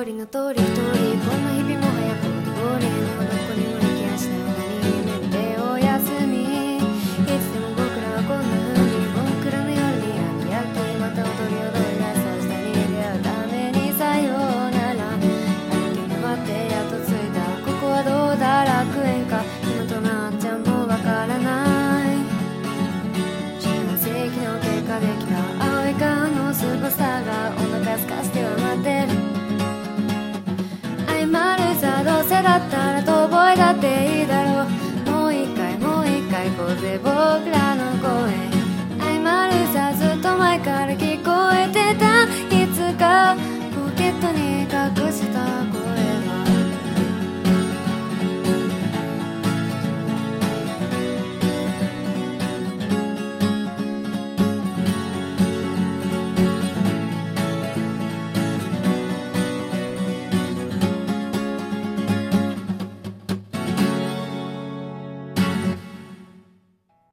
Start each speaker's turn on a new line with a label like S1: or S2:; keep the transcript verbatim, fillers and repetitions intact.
S1: りの通り一人こんな日々も早くゴールのどこにも行きやしない何夢見ておやすみいつでも僕らはこんな風に僕らの夜に網焼きまた踊り踊り出そうしたに出会うためにさようなら歩き回ってやっと着いたここはどうだ楽園か今となっちゃもわからないじゅうはっせいきの結果できた青い顔のスーパースターがお腹すかしては待ってる謝るさどうせだったら遠吠えだっていいだろうもう一回もう一回こうぜ僕